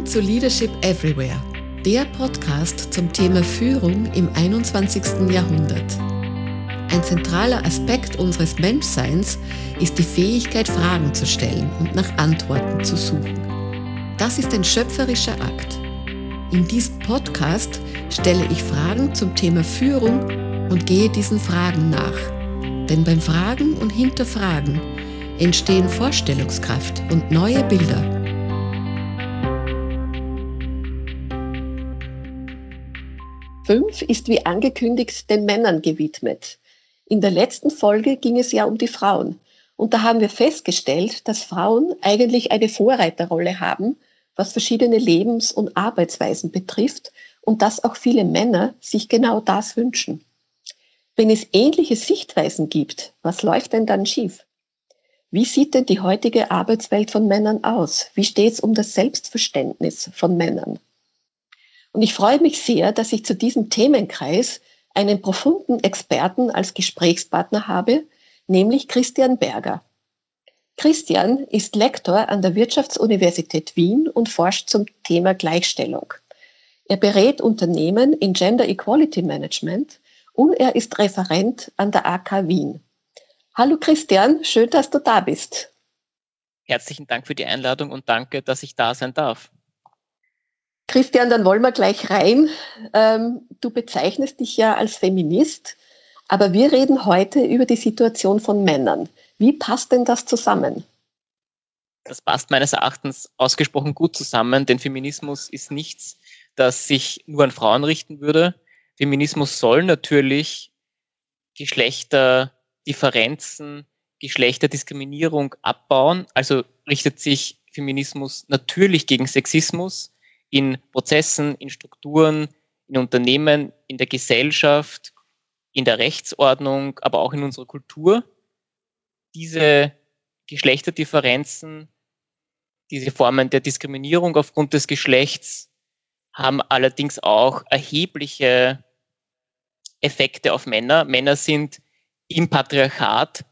zu Leadership Everywhere, der Podcast zum Thema Führung im 21. Jahrhundert. Ein zentraler Aspekt unseres Menschseins ist die Fähigkeit, Fragen zu stellen und nach Antworten zu suchen. Das ist ein schöpferischer Akt. In diesem Podcast stelle ich Fragen zum Thema Führung und gehe diesen Fragen nach. Denn beim Fragen und Hinterfragen entstehen Vorstellungskraft und neue Bilder. Fünf ist wie angekündigt den Männern gewidmet. In der letzten Folge ging es ja um die Frauen. Und da haben wir festgestellt, dass Frauen eigentlich eine Vorreiterrolle haben, was verschiedene Lebens- und Arbeitsweisen betrifft und dass auch viele Männer sich genau das wünschen. Wenn es ähnliche Sichtweisen gibt, was läuft denn dann schief? Wie sieht denn die heutige Arbeitswelt von Männern aus? Wie steht es um das Selbstverständnis von Männern? Und ich freue mich sehr, dass ich zu diesem Themenkreis einen profunden Experten als Gesprächspartner habe, nämlich Christian Berger. Christian ist Lektor an der Wirtschaftsuniversität Wien und forscht zum Thema Gleichstellung. Er berät Unternehmen in Gender Equality Management und er ist Referent an der AK Wien. Hallo Christian, schön, dass du da bist. Herzlichen Dank für die Einladung und danke, dass ich da sein darf. Christian, dann wollen wir gleich rein. Du bezeichnest dich ja als Feminist, aber wir reden heute über die Situation von Männern. Wie passt denn das zusammen? Das passt meines Erachtens ausgesprochen gut zusammen, denn Feminismus ist nichts, das sich nur an Frauen richten würde. Feminismus soll natürlich Geschlechterdifferenzen, Geschlechterdiskriminierung abbauen, also richtet sich Feminismus natürlich gegen Sexismus, in Prozessen, in Strukturen, in Unternehmen, in der Gesellschaft, in der Rechtsordnung, aber auch in unserer Kultur. Diese Geschlechterdifferenzen, diese Formen der Diskriminierung aufgrund des Geschlechts haben allerdings auch erhebliche Effekte auf Männer. Männer sind im Patriarchat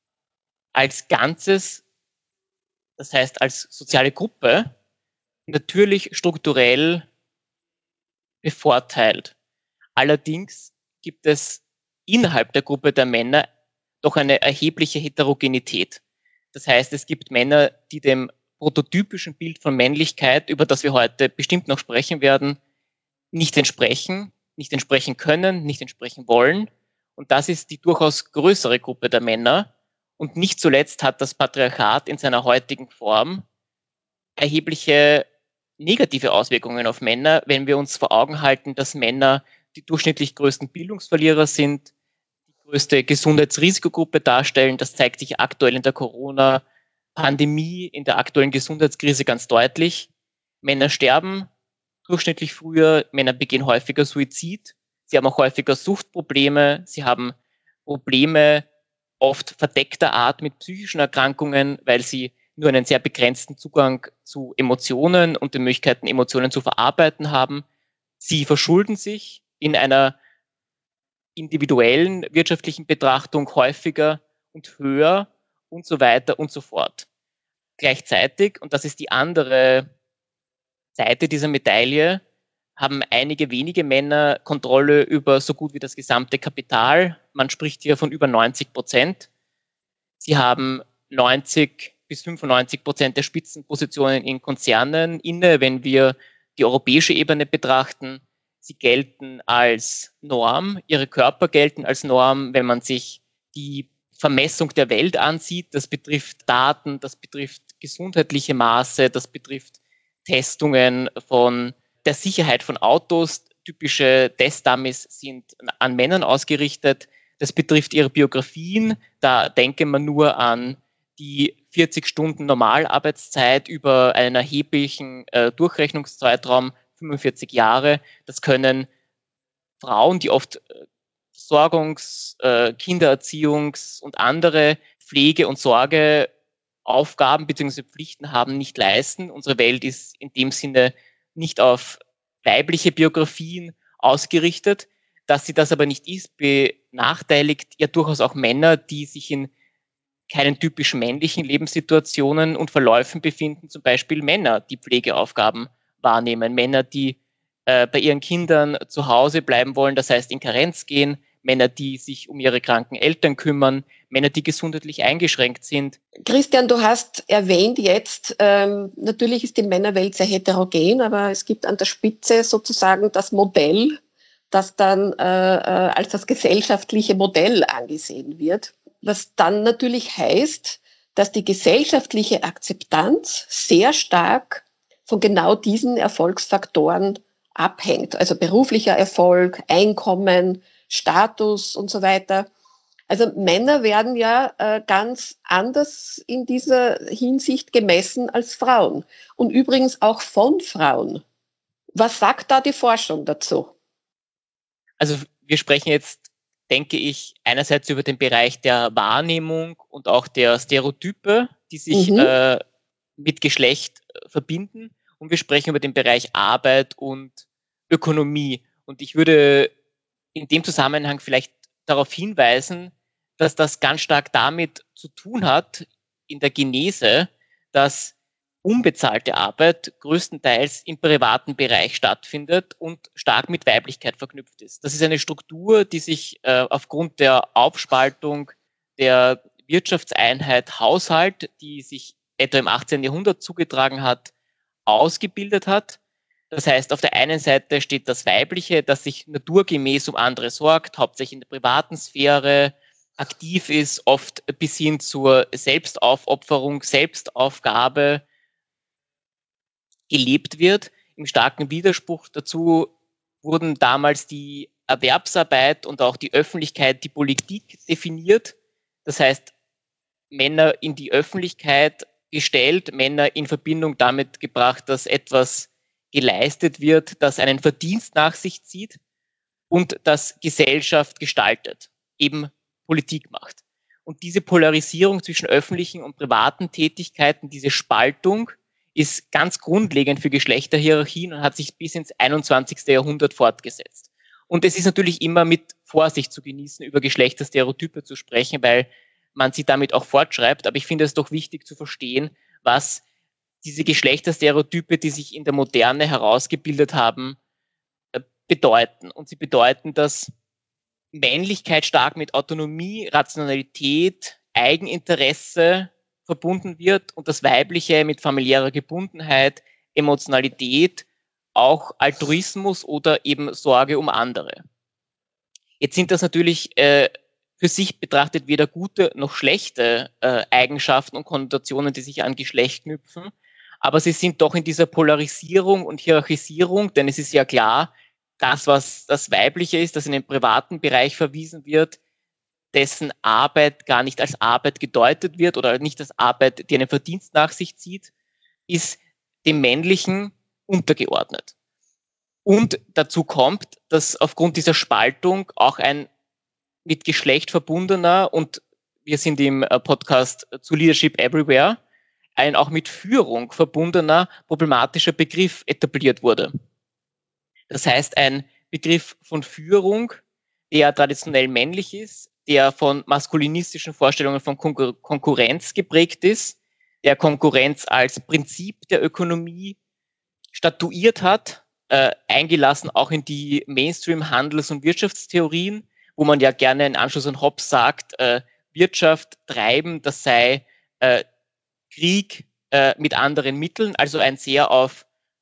als Ganzes, das heißt als soziale Gruppe, natürlich strukturell bevorteilt. Allerdings gibt es innerhalb der Gruppe der Männer doch eine erhebliche Heterogenität. Das heißt, es gibt Männer, die dem prototypischen Bild von Männlichkeit, über das wir heute bestimmt noch sprechen werden, nicht entsprechen können, nicht entsprechen wollen. Und das ist die durchaus größere Gruppe der Männer. Und nicht zuletzt hat das Patriarchat in seiner heutigen Form erhebliche negative Auswirkungen auf Männer, wenn wir uns vor Augen halten, dass Männer die durchschnittlich größten Bildungsverlierer sind, die größte Gesundheitsrisikogruppe darstellen. Das zeigt sich aktuell in der Corona-Pandemie, in der aktuellen Gesundheitskrise ganz deutlich. Männer sterben durchschnittlich früher, Männer begehen häufiger Suizid, sie haben auch häufiger Suchtprobleme, sie haben Probleme oft verdeckter Art mit psychischen Erkrankungen, weil sie nur einen sehr begrenzten Zugang zu Emotionen und den Möglichkeiten, Emotionen zu verarbeiten haben. Sie verschulden sich in einer individuellen wirtschaftlichen Betrachtung häufiger und höher und so weiter und so fort. Gleichzeitig, und das ist die andere Seite dieser Medaille, haben einige wenige Männer Kontrolle über so gut wie das gesamte Kapital. Man spricht hier von über 90%. Sie haben 90-95% der Spitzenpositionen in Konzernen inne, wenn wir die europäische Ebene betrachten. Sie gelten als Norm, ihre Körper gelten als Norm, wenn man sich die Vermessung der Welt ansieht. Das betrifft Daten, das betrifft gesundheitliche Maße, das betrifft Testungen von der Sicherheit von Autos. Typische Testdummies sind an Männern ausgerichtet. Das betrifft ihre Biografien. Da denke man nur an die 40 Stunden Normalarbeitszeit über einen erheblichen Durchrechnungszeitraum, 45 Jahre. Das können Frauen, die oft Versorgungs-, Kindererziehungs- und andere Pflege- und Sorgeaufgaben bzw. Pflichten haben, nicht leisten. Unsere Welt ist in dem Sinne nicht auf weibliche Biografien ausgerichtet. Dass sie das aber nicht ist, benachteiligt ja durchaus auch Männer, die sich in keinen typischen männlichen Lebenssituationen und Verläufen befinden, zum Beispiel Männer, die Pflegeaufgaben wahrnehmen. Männer, die bei ihren Kindern zu Hause bleiben wollen, das heißt in Karenz gehen, Männer, die sich um ihre kranken Eltern kümmern, Männer, die gesundheitlich eingeschränkt sind. Christian, du hast erwähnt jetzt, natürlich ist die Männerwelt sehr heterogen, aber es gibt an der Spitze sozusagen das Modell, das dann als das gesellschaftliche Modell angesehen wird, was dann natürlich heißt, dass die gesellschaftliche Akzeptanz sehr stark von genau diesen Erfolgsfaktoren abhängt. Also beruflicher Erfolg, Einkommen, Status und so weiter. Also Männer werden ja ganz anders in dieser Hinsicht gemessen als Frauen und übrigens auch von Frauen. Was sagt da die Forschung dazu? Also wir sprechen jetzt, denke ich, einerseits über den Bereich der Wahrnehmung und auch der Stereotype, die sich mit Geschlecht verbinden. Und wir sprechen über den Bereich Arbeit und Ökonomie. Und ich würde in dem Zusammenhang vielleicht darauf hinweisen, dass das ganz stark damit zu tun hat, in der Genese, dass unbezahlte Arbeit größtenteils im privaten Bereich stattfindet und stark mit Weiblichkeit verknüpft ist. Das ist eine Struktur, die sich aufgrund der Aufspaltung der Wirtschaftseinheit Haushalt, die sich etwa im 18. Jahrhundert zugetragen hat, ausgebildet hat. Das heißt, auf der einen Seite steht das Weibliche, das sich naturgemäß um andere sorgt, hauptsächlich in der privaten Sphäre aktiv ist, oft bis hin zur Selbstaufopferung, Selbstaufgabe gelebt wird. Im starken Widerspruch dazu wurden damals die Erwerbsarbeit und auch die Öffentlichkeit, die Politik definiert. Das heißt, Männer in die Öffentlichkeit gestellt, Männer in Verbindung damit gebracht, dass etwas geleistet wird, das einen Verdienst nach sich zieht und das Gesellschaft gestaltet, eben Politik macht. Und diese Polarisierung zwischen öffentlichen und privaten Tätigkeiten, diese Spaltung, ist ganz grundlegend für Geschlechterhierarchien und hat sich bis ins 21. Jahrhundert fortgesetzt. Und es ist natürlich immer mit Vorsicht zu genießen, über Geschlechterstereotype zu sprechen, weil man sie damit auch fortschreibt. Aber ich finde es doch wichtig zu verstehen, was diese Geschlechterstereotype, die sich in der Moderne herausgebildet haben, bedeuten. Und sie bedeuten, dass Männlichkeit stark mit Autonomie, Rationalität, Eigeninteresse verbunden wird und das Weibliche mit familiärer Gebundenheit, Emotionalität, auch Altruismus oder eben Sorge um andere. Jetzt sind das natürlich für sich betrachtet weder gute noch schlechte Eigenschaften und Konnotationen, die sich an Geschlecht knüpfen, aber sie sind doch in dieser Polarisierung und Hierarchisierung, denn es ist ja klar, das, was das Weibliche ist, das in den privaten Bereich verwiesen wird, dessen Arbeit gar nicht als Arbeit gedeutet wird oder nicht als Arbeit, die einen Verdienst nach sich zieht, ist dem Männlichen untergeordnet. Und dazu kommt, dass aufgrund dieser Spaltung auch ein mit Geschlecht verbundener, und wir sind im Podcast zu Leadership Everywhere, ein auch mit Führung verbundener problematischer Begriff etabliert wurde. Das heißt, ein Begriff von Führung, der traditionell männlich ist, der von maskulinistischen Vorstellungen von Konkurrenz geprägt ist, der Konkurrenz als Prinzip der Ökonomie statuiert hat, eingelassen auch in die Mainstream-Handels- und Wirtschaftstheorien, wo man ja gerne in Anschluss an Hobbes sagt, Wirtschaft treiben, das sei Krieg mit anderen Mitteln, also ein sehr auf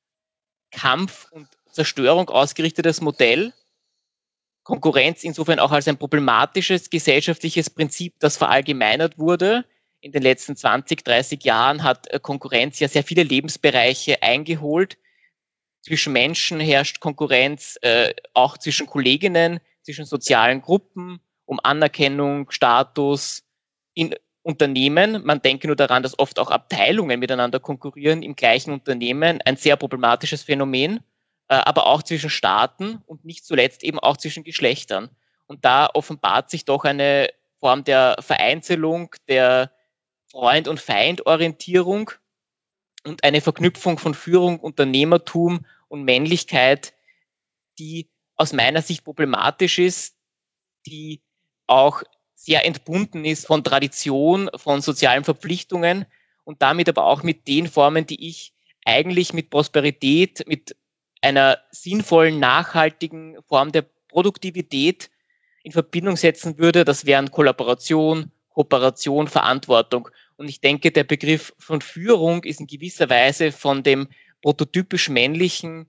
Kampf und Zerstörung ausgerichtetes Modell. Konkurrenz insofern auch als ein problematisches gesellschaftliches Prinzip, das verallgemeinert wurde. In den letzten 20, 30 Jahren hat Konkurrenz ja sehr viele Lebensbereiche eingeholt. Zwischen Menschen herrscht Konkurrenz, auch zwischen Kolleginnen, zwischen sozialen Gruppen, um Anerkennung, Status in Unternehmen. Man denke nur daran, dass oft auch Abteilungen miteinander konkurrieren im gleichen Unternehmen. Ein sehr problematisches Phänomen, aber auch zwischen Staaten und nicht zuletzt eben auch zwischen Geschlechtern. Und da offenbart sich doch eine Form der Vereinzelung, der Freund- und Feindorientierung und eine Verknüpfung von Führung, Unternehmertum und Männlichkeit, die aus meiner Sicht problematisch ist, die auch sehr entbunden ist von Tradition, von sozialen Verpflichtungen und damit aber auch mit den Formen, die ich eigentlich mit Prosperität, mit einer sinnvollen, nachhaltigen Form der Produktivität in Verbindung setzen würde. Das wären Kollaboration, Kooperation, Verantwortung. Und ich denke, der Begriff von Führung ist in gewisser Weise von dem prototypisch Männlichen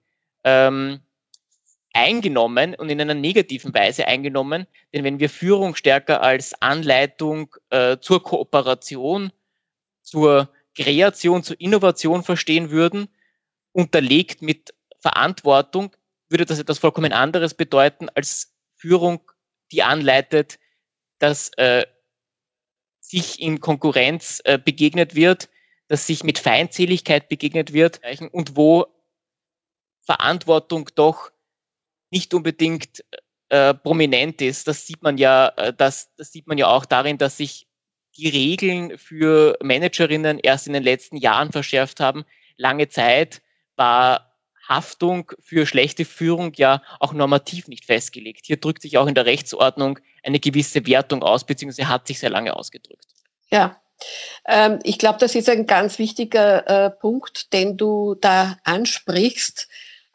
eingenommen und in einer negativen Weise eingenommen. Denn wenn wir Führung stärker als Anleitung zur Kooperation, zur Kreation, zur Innovation verstehen würden, unterlegt mit Verantwortung, würde das etwas vollkommen anderes bedeuten als Führung, die anleitet, dass sich in Konkurrenz begegnet wird, dass sich mit Feindseligkeit begegnet wird und wo Verantwortung doch nicht unbedingt prominent ist. Das sieht man ja, das sieht man ja auch darin, dass sich die Regeln für Managerinnen erst in den letzten Jahren verschärft haben. Lange Zeit war Haftung für schlechte Führung ja auch normativ nicht festgelegt. Hier drückt sich auch in der Rechtsordnung eine gewisse Wertung aus, beziehungsweise hat sich sehr lange ausgedrückt. Ja, ich glaube, das ist ein ganz wichtiger Punkt, den du da ansprichst.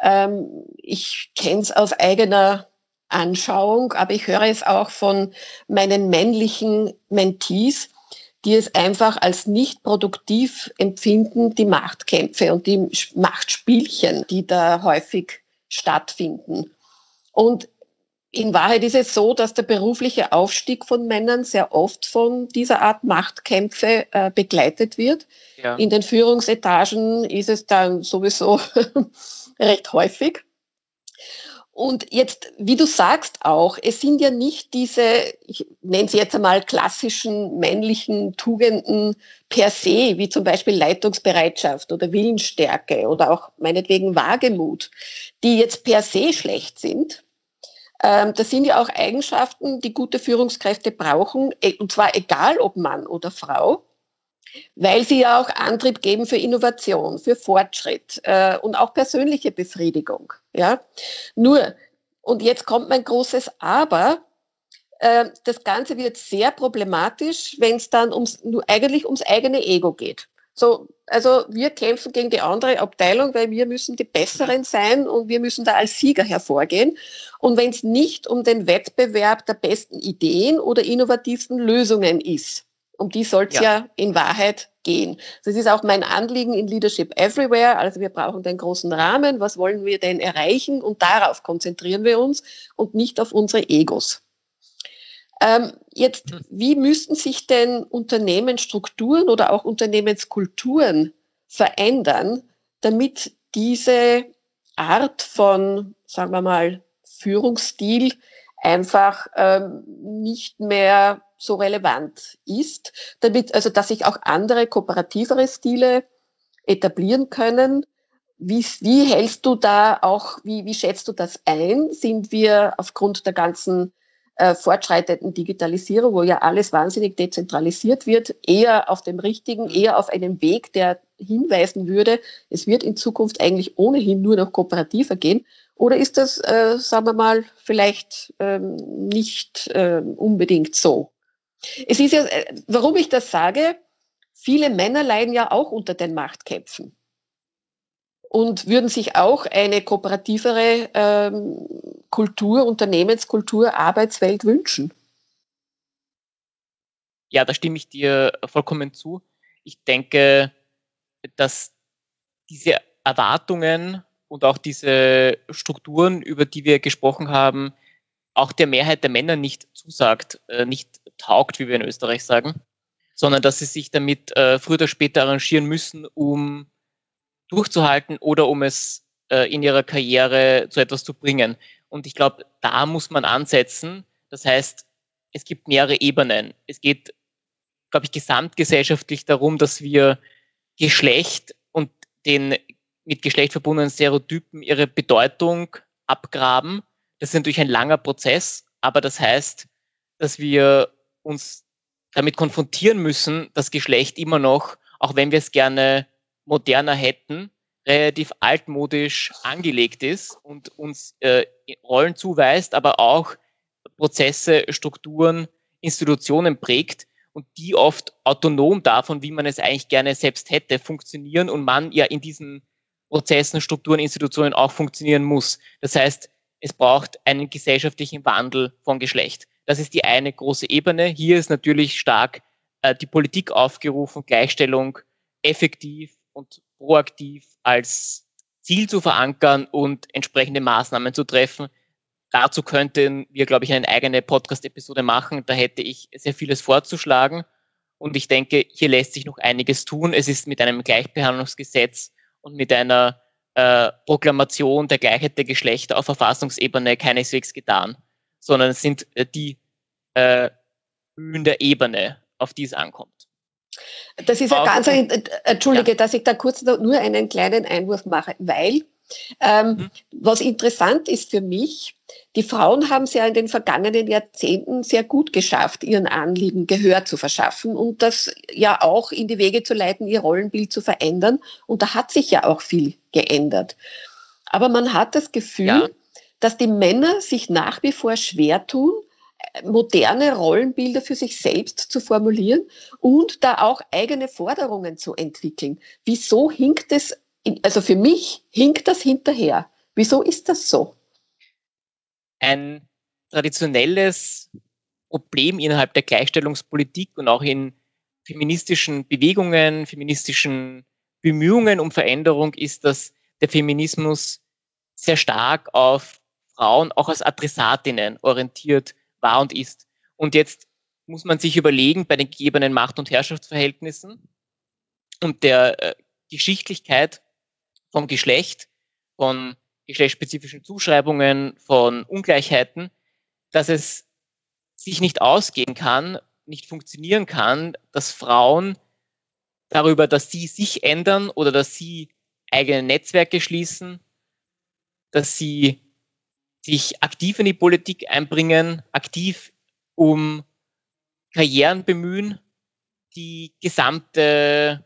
Ich kenne es aus eigener Anschauung, aber ich höre es auch von meinen männlichen Mentees, die es einfach als nicht produktiv empfinden, die Machtkämpfe und die Machtspielchen, die da häufig stattfinden. Und in Wahrheit ist es so, dass der berufliche Aufstieg von Männern sehr oft von dieser Art Machtkämpfe begleitet wird. Ja. In den Führungsetagen ist es dann sowieso recht häufig. Und jetzt, wie du sagst auch, es sind ja nicht diese, ich nenne sie jetzt einmal klassischen männlichen Tugenden per se, wie zum Beispiel Leitungsbereitschaft oder Willensstärke oder auch meinetwegen Wagemut, die jetzt per se schlecht sind. Das sind ja auch Eigenschaften, die gute Führungskräfte brauchen, und zwar egal ob Mann oder Frau, weil sie ja auch Antrieb geben für Innovation, für Fortschritt und auch persönliche Befriedigung. Ja? Nur, und jetzt kommt mein großes Aber, das Ganze wird sehr problematisch, wenn es dann eigentlich ums eigene Ego geht. So, also wir kämpfen gegen die andere Abteilung, weil wir müssen die Besseren sein und wir müssen da als Sieger hervorgehen. Und wenn es nicht um den Wettbewerb der besten Ideen oder innovativsten Lösungen ist, um die soll es ja in Wahrheit gehen. Das ist auch mein Anliegen in Leadership Everywhere. Also wir brauchen den großen Rahmen. Was wollen wir denn erreichen? Und darauf konzentrieren wir uns und nicht auf unsere Egos. Jetzt, wie müssten sich denn Unternehmensstrukturen oder auch Unternehmenskulturen verändern, damit diese Art von, sagen wir mal, Führungsstil einfach nicht mehr so relevant ist, damit, also dass sich auch andere kooperativere Stile etablieren können. Wie hältst du da auch, wie schätzt du das ein? Sind wir aufgrund der ganzen fortschreitenden Digitalisierung, wo ja alles wahnsinnig dezentralisiert wird, eher auf dem richtigen, eher auf einem Weg, der hinweisen würde, es wird in Zukunft eigentlich ohnehin nur noch kooperativer gehen? Oder ist das, sagen wir mal, vielleicht nicht unbedingt so? Es ist ja, warum ich das sage, viele Männer leiden ja auch unter den Machtkämpfen und würden sich auch eine kooperativere Kultur, Unternehmenskultur, Arbeitswelt wünschen. Ja, da stimme ich dir vollkommen zu. Ich denke, dass diese Erwartungen und auch diese Strukturen, über die wir gesprochen haben, auch der Mehrheit der Männer nicht zusagt, nicht taugt, wie wir in Österreich sagen, sondern dass sie sich damit früher oder später arrangieren müssen, um durchzuhalten oder um es in ihrer Karriere zu etwas zu bringen. Und ich glaube, da muss man ansetzen. Das heißt, es gibt mehrere Ebenen. Es geht, glaube ich, gesamtgesellschaftlich darum, dass wir Geschlecht und den mit Geschlecht verbundenen Stereotypen ihre Bedeutung abgraben. Das ist natürlich ein langer Prozess, aber das heißt, dass wir uns damit konfrontieren müssen, dass Geschlecht immer noch, auch wenn wir es gerne moderner hätten, relativ altmodisch angelegt ist und uns Rollen zuweist, aber auch Prozesse, Strukturen, Institutionen prägt und die oft autonom davon, wie man es eigentlich gerne selbst hätte, funktionieren und man ja in diesen Prozessen, Strukturen, Institutionen auch funktionieren muss. Das heißt, es braucht einen gesellschaftlichen Wandel von Geschlecht. Das ist die eine große Ebene. Hier ist natürlich stark die Politik aufgerufen, Gleichstellung effektiv und proaktiv als Ziel zu verankern und entsprechende Maßnahmen zu treffen. Dazu könnten wir, glaube ich, eine eigene Podcast-Episode machen. Da hätte ich sehr vieles vorzuschlagen. Und ich denke, hier lässt sich noch einiges tun. Es ist mit einem Gleichbehandlungsgesetz und mit einer Proklamation der Gleichheit der Geschlechter auf Verfassungsebene keineswegs getan, sondern es sind die Höhen der Ebene, auf die es ankommt. Das ist ja ganz, Entschuldige, dass ich da kurz nur einen kleinen Einwurf mache, weil was interessant ist für mich, die Frauen haben es ja in den vergangenen Jahrzehnten sehr gut geschafft, ihren Anliegen Gehör zu verschaffen und das ja auch in die Wege zu leiten, ihr Rollenbild zu verändern. Und da hat sich ja auch viel geändert. Aber man hat das Gefühl, dass die Männer sich nach wie vor schwer tun, moderne Rollenbilder für sich selbst zu formulieren und da auch eigene Forderungen zu entwickeln. Wieso hinkt es, also für mich hinkt das hinterher. Wieso ist das so? Ein traditionelles Problem innerhalb der Gleichstellungspolitik und auch in feministischen Bewegungen, feministischen Bemühungen um Veränderung ist, dass der Feminismus sehr stark auf Frauen auch als Adressatinnen orientiert war und ist. Und jetzt muss man sich überlegen, bei den gegebenen Macht- und Herrschaftsverhältnissen und der Geschichtlichkeit vom Geschlecht, von geschlechtsspezifischen Zuschreibungen, von Ungleichheiten, dass es sich nicht ausgehen kann, nicht funktionieren kann, dass Frauen darüber, dass sie sich ändern oder dass sie eigene Netzwerke schließen, dass sie sich aktiv in die Politik einbringen, aktiv um Karrieren bemühen, die gesamte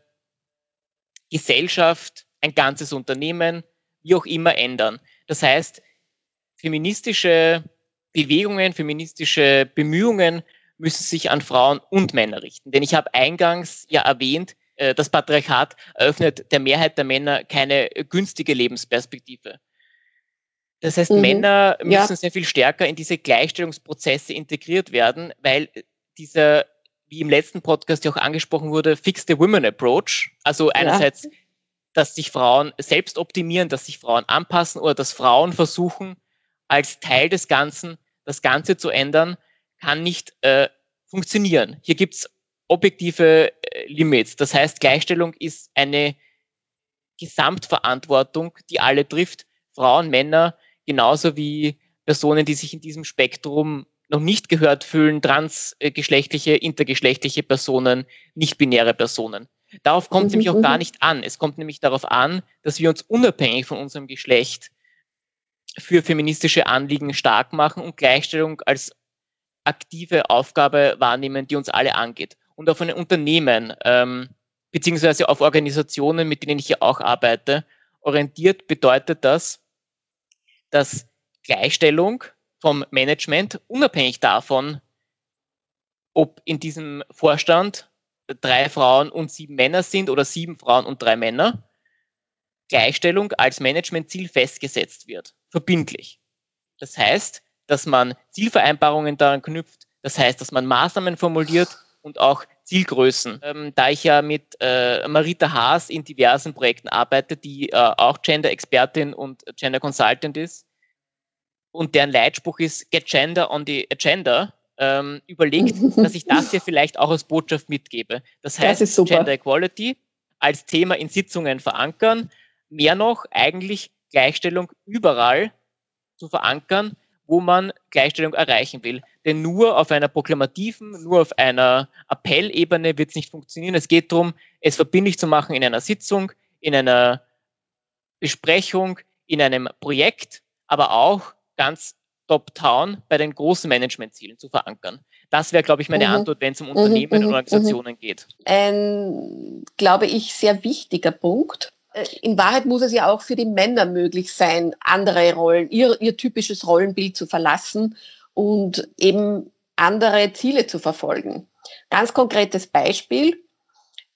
Gesellschaft, ein ganzes Unternehmen, wie auch immer ändern. Das heißt, feministische Bewegungen, feministische Bemühungen müssen sich an Frauen und Männer richten. Denn ich habe eingangs ja erwähnt, das Patriarchat eröffnet der Mehrheit der Männer keine günstige Lebensperspektive. Das heißt, Männer müssen sehr viel stärker in diese Gleichstellungsprozesse integriert werden, weil dieser, wie im letzten Podcast ja auch angesprochen wurde, Fix the Women Approach, also einerseits, dass sich Frauen selbst optimieren, dass sich Frauen anpassen oder dass Frauen versuchen, als Teil des Ganzen das Ganze zu ändern, kann nicht funktionieren. Hier gibt es objektive Limits. Das heißt, Gleichstellung ist eine Gesamtverantwortung, die alle trifft, Frauen, Männer, genauso wie Personen, die sich in diesem Spektrum noch nicht gehört fühlen, transgeschlechtliche, intergeschlechtliche Personen, nicht-binäre Personen. Darauf kommt es nämlich auch gar nicht an. Es kommt nämlich darauf an, dass wir uns unabhängig von unserem Geschlecht für feministische Anliegen stark machen und Gleichstellung als aktive Aufgabe wahrnehmen, die uns alle angeht. Und auf ein Unternehmen, beziehungsweise auf Organisationen, mit denen ich hier auch arbeite, orientiert bedeutet das, dass Gleichstellung vom Management, unabhängig davon, ob in diesem Vorstand 3 Frauen und 7 Männer sind oder 7 Frauen und 3 Männer, Gleichstellung als Managementziel festgesetzt wird, verbindlich. Das heißt, dass man Zielvereinbarungen daran knüpft, das heißt, dass man Maßnahmen formuliert und auch Zielgrößen. Da ich ja mit Marita Haas in diversen Projekten arbeite, die auch Gender-Expertin und Gender-Consultant ist und deren Leitspruch ist Get Gender on the Agenda, überlegt, dass ich das hier vielleicht auch als Botschaft mitgebe. Das heißt, Gender Equality als Thema in Sitzungen verankern, mehr noch eigentlich Gleichstellung überall zu verankern, wo man Gleichstellung erreichen will. Denn nur auf einer proklamativen, nur auf einer Appellebene wird es nicht funktionieren. Es geht darum, es verbindlich zu machen in einer Sitzung, in einer Besprechung, in einem Projekt, aber auch ganz top-down bei den großen Managementzielen zu verankern. Das wäre, glaube ich, meine Antwort, wenn es um Unternehmen und Organisationen geht. Ein, glaube ich, sehr wichtiger Punkt. In Wahrheit muss es ja auch für die Männer möglich sein, andere Rollen, ihr typisches Rollenbild zu verlassen und eben andere Ziele zu verfolgen. Ganz konkretes Beispiel.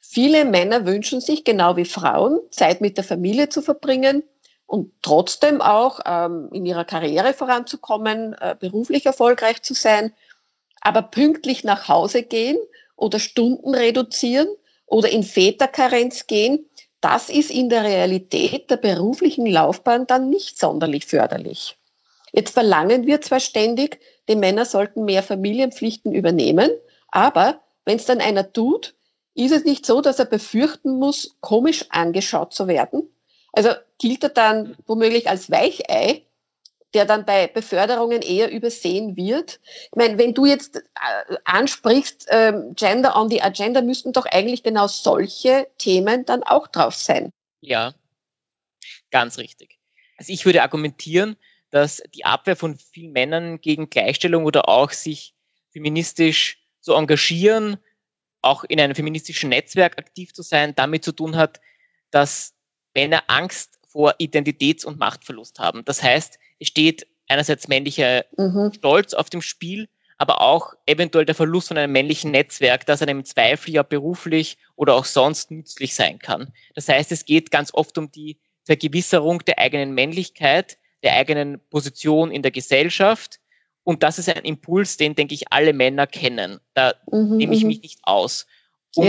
Viele Männer wünschen sich, genau wie Frauen, Zeit mit der Familie zu verbringen und trotzdem auch in ihrer Karriere voranzukommen, beruflich erfolgreich zu sein, aber pünktlich nach Hause gehen oder Stunden reduzieren oder in Väterkarenz gehen, das ist in der Realität der beruflichen Laufbahn dann nicht sonderlich förderlich. Jetzt verlangen wir zwar ständig, die Männer sollten mehr Familienpflichten übernehmen, aber wenn es dann einer tut, ist es nicht so, dass er befürchten muss, komisch angeschaut zu werden? Also gilt er dann womöglich als Weichei, der dann bei Beförderungen eher übersehen wird? Ich meine, wenn du jetzt ansprichst, Gender on the Agenda, müssten doch eigentlich genau solche Themen dann auch drauf sein. Ja, ganz richtig. Also ich würde argumentieren, dass die Abwehr von vielen Männern gegen Gleichstellung oder auch sich feministisch zu engagieren, auch in einem feministischen Netzwerk aktiv zu sein, damit zu tun hat, dass Männer Angst vor Identitäts- und Machtverlust haben. Das heißt, es steht einerseits männlicher Stolz auf dem Spiel, aber auch eventuell der Verlust von einem männlichen Netzwerk, das einem im Zweifel ja beruflich oder auch sonst nützlich sein kann. Das heißt, es geht ganz oft um die Vergewisserung der eigenen Männlichkeit, der eigenen Position in der Gesellschaft. Und das ist ein Impuls, den, denke ich, alle Männer kennen. Da nehme ich mich nicht aus. Und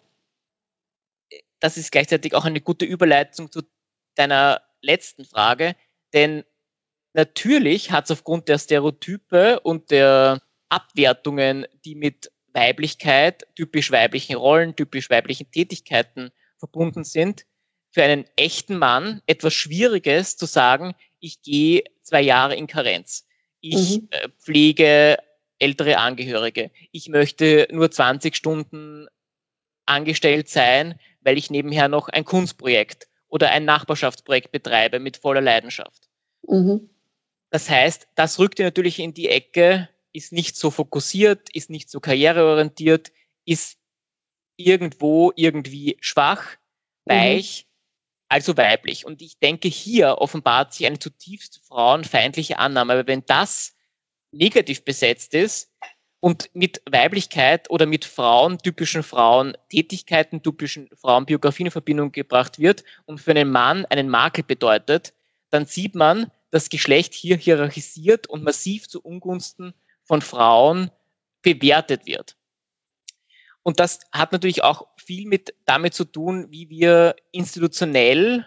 das ist gleichzeitig auch eine gute Überleitung zu deiner letzten Frage, denn natürlich hat es aufgrund der Stereotype und der Abwertungen, die mit Weiblichkeit, typisch weiblichen Rollen, typisch weiblichen Tätigkeiten verbunden sind, für einen echten Mann etwas Schwieriges zu sagen, ich gehe 2 Jahre in Karenz. Ich pflege ältere Angehörige. Ich möchte nur 20 Stunden angestellt sein, weil ich nebenher noch ein Kunstprojekt oder ein Nachbarschaftsprojekt betreibe mit voller Leidenschaft. Das heißt, das rückt dir natürlich in die Ecke, ist nicht so fokussiert, ist nicht so karriereorientiert, ist irgendwo irgendwie schwach, weich, also weiblich. Und ich denke, hier offenbart sich eine zutiefst frauenfeindliche Annahme. Aber wenn das negativ besetzt ist und mit Weiblichkeit oder mit Frauen, typischen Frauentätigkeiten, typischen Frauenbiografien in Verbindung gebracht wird und für einen Mann einen Makel bedeutet, dann sieht man, dass Geschlecht hier hierarchisiert und massiv zu Ungunsten von Frauen bewertet wird. Und das hat natürlich auch viel damit zu tun, wie wir institutionell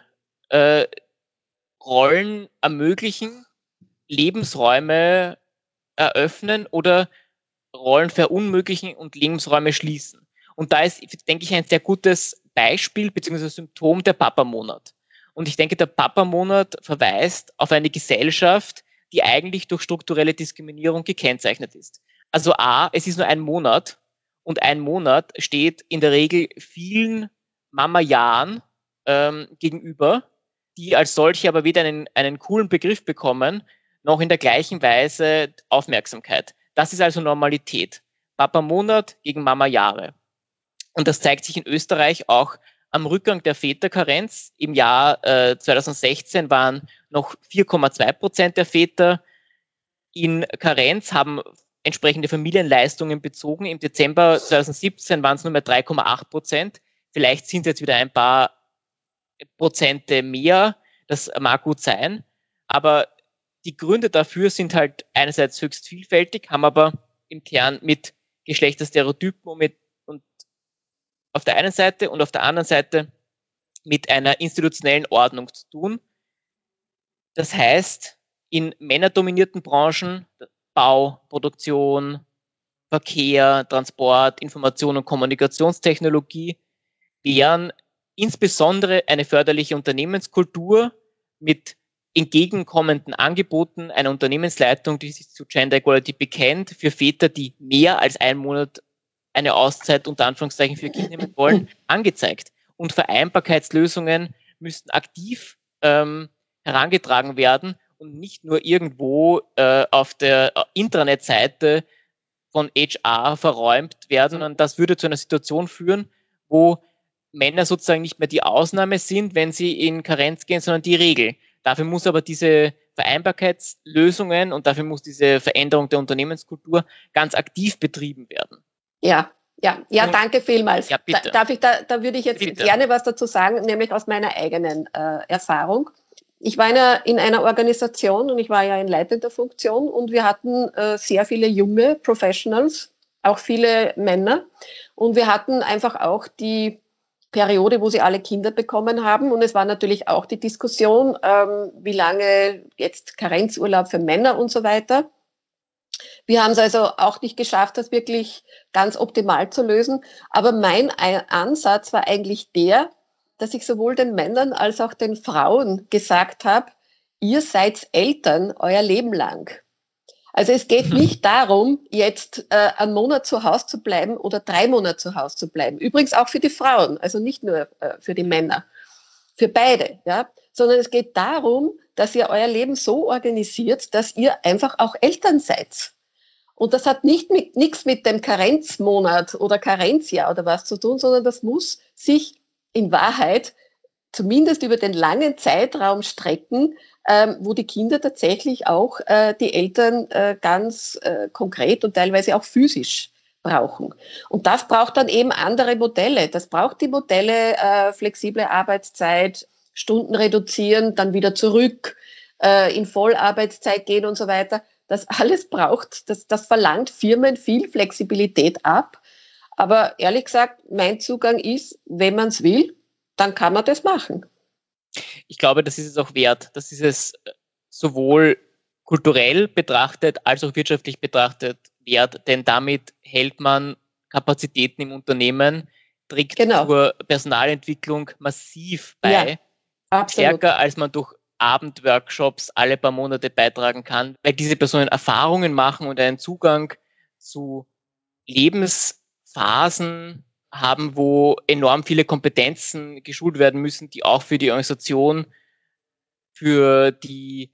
Rollen ermöglichen, Lebensräume eröffnen oder Rollen verunmöglichen und Lebensräume schließen. Und da ist, denke ich, ein sehr gutes Beispiel bzw. Symptom der Papa-Monat. Und ich denke, der Papa-Monat verweist auf eine Gesellschaft, die eigentlich durch strukturelle Diskriminierung gekennzeichnet ist. Also es ist nur ein Monat und ein Monat steht in der Regel vielen Mama-Jahren gegenüber, die als solche aber weder einen coolen Begriff bekommen, noch in der gleichen Weise Aufmerksamkeit. Das ist also Normalität. Papa-Monat gegen Mama-Jahre. Und das zeigt sich in Österreich auch am Rückgang der Väterkarenz. Im Jahr 2016 waren noch 4,2% der Väter in Karenz, haben entsprechende Familienleistungen bezogen. Im Dezember 2017 waren es nur mehr 3,8%. Vielleicht sind es jetzt wieder ein paar Prozente mehr. Das mag gut sein. Aber die Gründe dafür sind halt einerseits höchst vielfältig, haben aber im Kern mit Geschlechterstereotypen und auf der einen Seite und auf der anderen Seite mit einer institutionellen Ordnung zu tun. Das heißt, in männerdominierten Branchen, Bau, Produktion, Verkehr, Transport, Information- und Kommunikationstechnologie, wären insbesondere eine förderliche Unternehmenskultur mit entgegenkommenden Angeboten einer Unternehmensleitung, die sich zu Gender Equality bekennt, für Väter, die mehr als einen Monat eine Auszeit unter Anführungszeichen für Kind nehmen wollen, angezeigt. Und Vereinbarkeitslösungen müssten aktiv herangetragen werden und nicht nur irgendwo auf der Intranet-Seite von HR verräumt werden, sondern das würde zu einer Situation führen, wo Männer sozusagen nicht mehr die Ausnahme sind, wenn sie in Karenz gehen, sondern die Regel. Dafür muss aber diese Vereinbarkeitslösungen und dafür muss diese Veränderung der Unternehmenskultur ganz aktiv betrieben werden. Ja, Ja, danke vielmals. Ja, bitte. Da würde ich jetzt gerne was dazu sagen, nämlich aus meiner eigenen Erfahrung. Ich war in einer Organisation und ich war ja in leitender Funktion und wir hatten sehr viele junge Professionals, auch viele Männer. Und wir hatten einfach auch die Periode, wo sie alle Kinder bekommen haben. Und es war natürlich auch die Diskussion, wie lange jetzt Karenzurlaub für Männer und so weiter. Wir haben es also auch nicht geschafft, das wirklich ganz optimal zu lösen. Aber mein Ansatz war eigentlich der, dass ich sowohl den Männern als auch den Frauen gesagt habe, ihr seid Eltern euer Leben lang. Also es geht nicht darum, jetzt einen Monat zu Hause zu bleiben oder 3 Monate zu Hause zu bleiben. Übrigens auch für die Frauen, also nicht nur für die Männer, für beide, ja. Sondern es geht darum, dass ihr euer Leben so organisiert, dass ihr einfach auch Eltern seid. Und das hat nichts mit dem Karenzmonat oder Karenzjahr oder was zu tun, sondern das muss sich in Wahrheit zumindest über den langen Zeitraum strecken, wo die Kinder tatsächlich auch die Eltern ganz konkret und teilweise auch physisch brauchen. Und das braucht dann eben andere Modelle. Das braucht die Modelle flexible Arbeitszeit, Stunden reduzieren, dann wieder zurück, in Vollarbeitszeit gehen und so weiter. Das alles braucht, das verlangt Firmen viel Flexibilität ab. Aber ehrlich gesagt, mein Zugang ist, wenn man es will, dann kann man das machen. Ich glaube, das ist es auch wert. Das ist es sowohl kulturell betrachtet als auch wirtschaftlich betrachtet wert, denn damit hält man Kapazitäten im Unternehmen, trägt zur Personalentwicklung massiv bei, ja, absolut. stärker als man durch Abendworkshops alle paar Monate beitragen kann, weil diese Personen Erfahrungen machen und einen Zugang zu Lebensphasen haben, wo enorm viele Kompetenzen geschult werden müssen, die auch für die Organisation, für die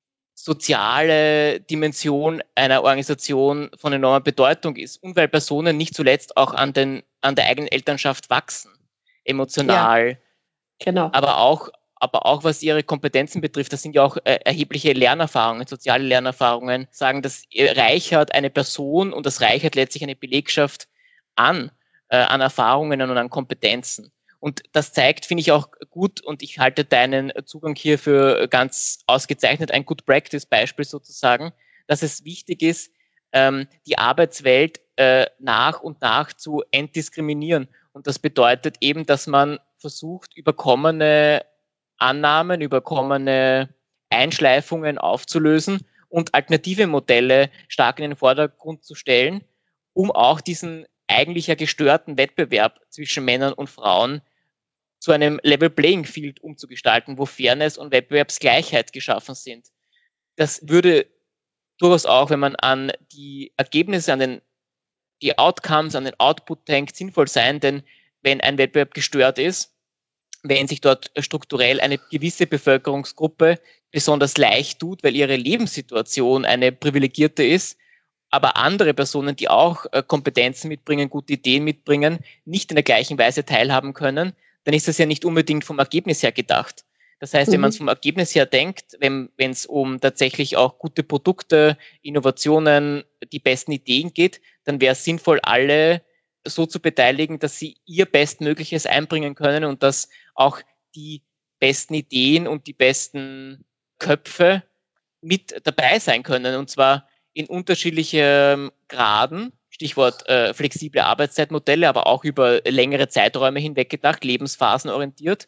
soziale Dimension einer Organisation von enormer Bedeutung ist. Und weil Personen nicht zuletzt auch an der eigenen Elternschaft wachsen, emotional, aber auch was ihre Kompetenzen betrifft, das sind ja auch erhebliche Lernerfahrungen, soziale Lernerfahrungen, sagen, das reichert eine Person und das reichert letztlich eine Belegschaft an Erfahrungen und an Kompetenzen. Und das zeigt, finde ich, auch gut, und ich halte deinen Zugang hier für ganz ausgezeichnet, ein Good Practice-Beispiel sozusagen, dass es wichtig ist, die Arbeitswelt nach und nach zu entdiskriminieren. Und das bedeutet eben, dass man versucht, überkommene Annahmen, überkommene Einschleifungen aufzulösen und alternative Modelle stark in den Vordergrund zu stellen, um auch diesen eigentlich ja gestörten Wettbewerb zwischen Männern und Frauen zu einem Level Playing Field umzugestalten, wo Fairness und Wettbewerbsgleichheit geschaffen sind. Das würde durchaus auch, wenn man an die Ergebnisse, an die Outcomes, an den Output denkt, sinnvoll sein, denn wenn ein Wettbewerb gestört ist, wenn sich dort strukturell eine gewisse Bevölkerungsgruppe besonders leicht tut, weil ihre Lebenssituation eine privilegierte ist, aber andere Personen, die auch Kompetenzen mitbringen, gute Ideen mitbringen, nicht in der gleichen Weise teilhaben können, dann ist das ja nicht unbedingt vom Ergebnis her gedacht. Das heißt, wenn man es vom Ergebnis her denkt, wenn es um tatsächlich auch gute Produkte, Innovationen, die besten Ideen geht, dann wäre es sinnvoll, alle so zu beteiligen, dass sie ihr Bestmögliches einbringen können und dass auch die besten Ideen und die besten Köpfe mit dabei sein können, und zwar in unterschiedlichen Graden, Stichwort flexible Arbeitszeitmodelle, aber auch über längere Zeiträume hinweg gedacht, lebensphasenorientiert,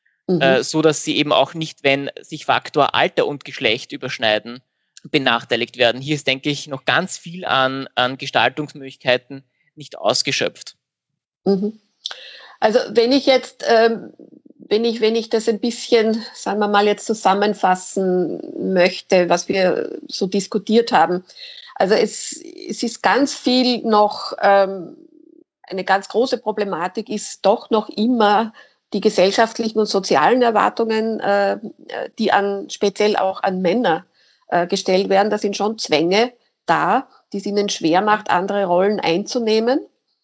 so dass sie eben auch nicht, wenn sich Faktor Alter und Geschlecht überschneiden, benachteiligt werden. Hier ist, denke ich, noch ganz viel an Gestaltungsmöglichkeiten nicht ausgeschöpft. Also wenn ich jetzt, wenn ich das ein bisschen, sagen wir mal, jetzt zusammenfassen möchte, was wir so diskutiert haben. Also es ist ganz viel noch, eine ganz große Problematik ist doch noch immer die gesellschaftlichen und sozialen Erwartungen, die speziell auch an Männer gestellt werden. Da sind schon Zwänge da, die es ihnen schwer macht, andere Rollen einzunehmen.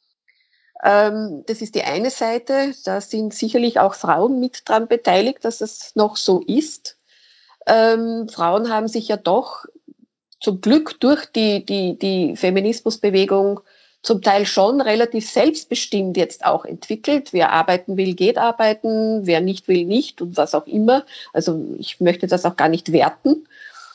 Das ist die eine Seite. Da sind sicherlich auch Frauen mit dran beteiligt, dass es noch so ist. Frauen haben sich ja doch zum Glück durch die Feminismusbewegung zum Teil schon relativ selbstbestimmt jetzt auch entwickelt. Wer arbeiten will, geht arbeiten, wer nicht will, nicht und was auch immer. Also ich möchte das auch gar nicht werten.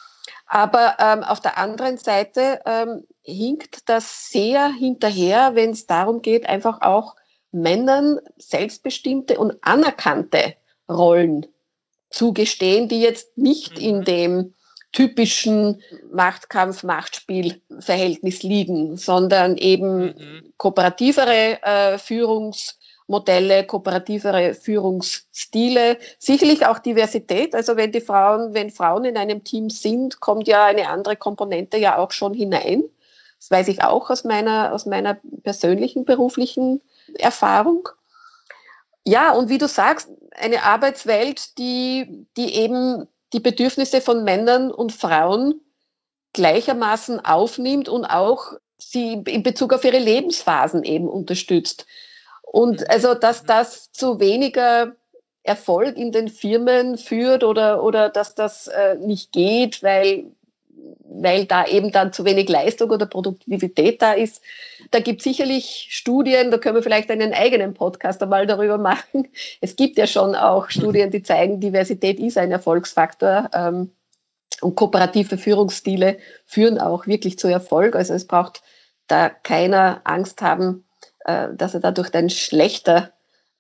Aber auf der anderen Seite hinkt das sehr hinterher, wenn es darum geht, einfach auch Männern selbstbestimmte und anerkannte Rollen zugestehen, die jetzt nicht in dem typischen Machtkampf, Machtspielverhältnis liegen, sondern eben kooperativere Führungsmodelle, kooperativere Führungsstile, sicherlich auch Diversität. Also wenn Frauen in einem Team sind, kommt ja eine andere Komponente ja auch schon hinein. Das weiß ich auch aus meiner persönlichen beruflichen Erfahrung. Ja, und wie du sagst, eine Arbeitswelt, die eben die Bedürfnisse von Männern und Frauen gleichermaßen aufnimmt und auch sie in Bezug auf ihre Lebensphasen eben unterstützt. Und also, dass das zu weniger Erfolg in den Firmen führt oder dass das nicht geht, weil da eben dann zu wenig Leistung oder Produktivität da ist. Da gibt es sicherlich Studien, da können wir vielleicht einen eigenen Podcast einmal darüber machen. Es gibt ja schon auch Studien, die zeigen, Diversität ist ein Erfolgsfaktor und kooperative Führungsstile führen auch wirklich zu Erfolg. Also es braucht da keiner Angst haben, dass er dadurch dann schlechter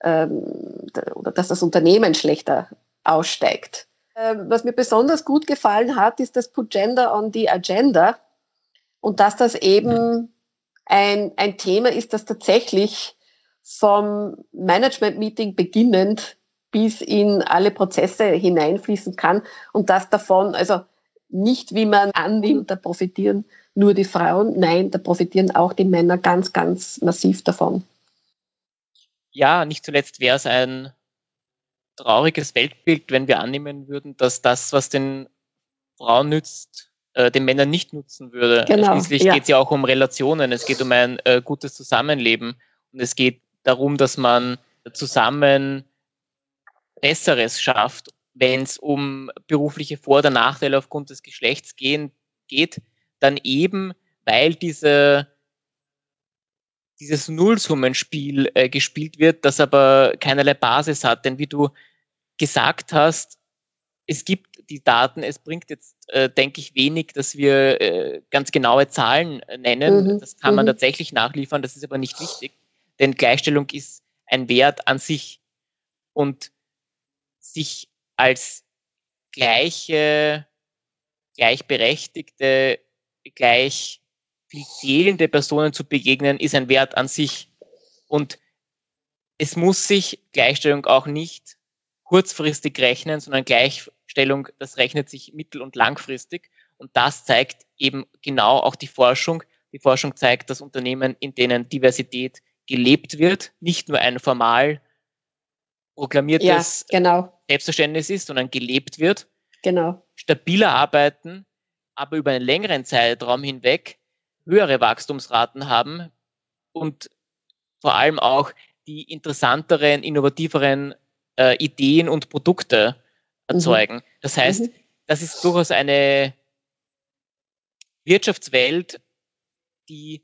oder dass das Unternehmen schlechter aussteigt. Was mir besonders gut gefallen hat, ist das Put Gender on the Agenda und dass das eben ein Thema ist, das tatsächlich vom Management-Meeting beginnend bis in alle Prozesse hineinfließen kann und das davon, also nicht wie man annimmt, da profitieren nur die Frauen, nein, da profitieren auch die Männer ganz, ganz massiv davon. Ja, nicht zuletzt wäre es ein trauriges Weltbild, wenn wir annehmen würden, dass das, was den Frauen nützt, den Männern nicht nutzen würde. Genau, Schließlich geht es ja auch um Relationen, es geht um ein gutes Zusammenleben und es geht darum, dass man zusammen Besseres schafft, wenn es um berufliche Vor- oder Nachteile aufgrund des Geschlechts geht, dann eben, weil dieses Nullsummenspiel gespielt wird, das aber keinerlei Basis hat. Denn wie du gesagt hast, es gibt die Daten, es bringt jetzt, denke ich, wenig, dass wir ganz genaue Zahlen nennen. Das kann man tatsächlich nachliefern, das ist aber nicht wichtig, denn Gleichstellung ist ein Wert an sich und sich als gleichberechtigte, gleich viel zählende Personen zu begegnen, ist ein Wert an sich. Und es muss sich Gleichstellung auch nicht kurzfristig rechnen, sondern Gleichstellung, das rechnet sich mittel- und langfristig. Und das zeigt eben genau auch die Forschung. Die Forschung zeigt, dass Unternehmen, in denen Diversität gelebt wird, nicht nur ein formal proklamiertes Selbstverständnis ist, sondern gelebt wird, stabiler arbeiten, aber über einen längeren Zeitraum hinweg höhere Wachstumsraten haben und vor allem auch die interessanteren, innovativeren Ideen und Produkte erzeugen. Das heißt, das ist durchaus eine Wirtschaftswelt, die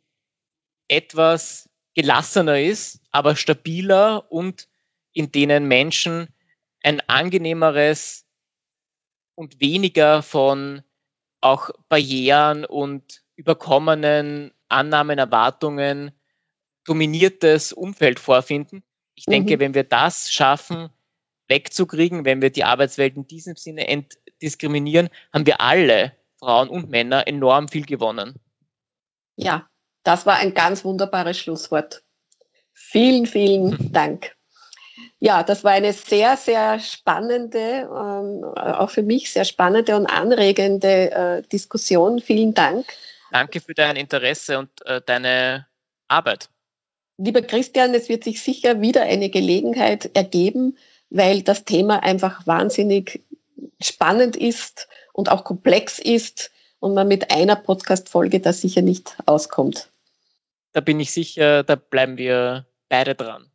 etwas gelassener ist, aber stabiler und in denen Menschen ein angenehmeres und weniger von auch Barrieren und überkommenen Annahmen, Erwartungen dominiertes Umfeld vorfinden. Ich denke, wenn wir das schaffen, wegzukriegen, wenn wir die Arbeitswelt in diesem Sinne entdiskriminieren, haben wir alle, Frauen und Männer, enorm viel gewonnen. Ja, das war ein ganz wunderbares Schlusswort. Vielen, vielen Dank. Ja, das war eine sehr, sehr spannende, auch für mich sehr spannende und anregende Diskussion. Vielen Dank. Danke für dein Interesse und deine Arbeit. Lieber Christian, es wird sich sicher wieder eine Gelegenheit ergeben, weil das Thema einfach wahnsinnig spannend ist und auch komplex ist und man mit einer Podcast-Folge da sicher nicht auskommt. Da bin ich sicher, da bleiben wir beide dran.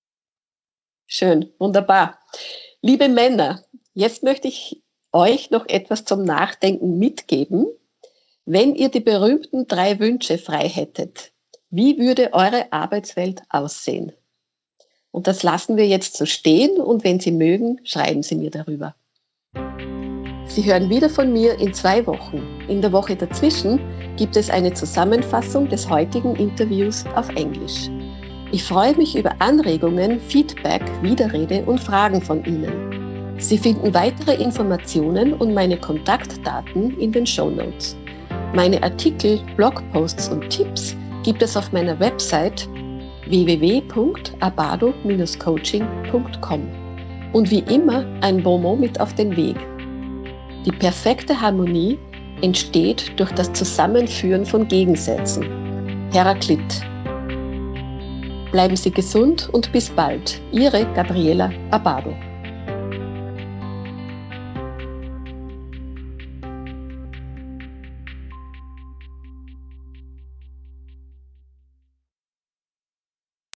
Schön, wunderbar. Liebe Männer, jetzt möchte ich euch noch etwas zum Nachdenken mitgeben. Wenn ihr die berühmten 3 Wünsche frei hättet, Wie würde eure Arbeitswelt aussehen? Und das lassen wir jetzt so stehen und wenn Sie mögen, schreiben Sie mir darüber. Sie hören wieder von mir in 2 Wochen. In der Woche dazwischen gibt es eine Zusammenfassung des heutigen Interviews auf Englisch. Ich freue mich über Anregungen, Feedback, Widerrede und Fragen von Ihnen. Sie finden weitere Informationen und meine Kontaktdaten in den Shownotes. Meine Artikel, Blogposts und Tipps gibt es auf meiner Website www.abado-coaching.com. Und wie immer ein Bonmot mit auf den Weg. Die perfekte Harmonie entsteht durch das Zusammenführen von Gegensätzen. Heraklit. Bleiben Sie gesund und bis bald. Ihre Gabriela Abado.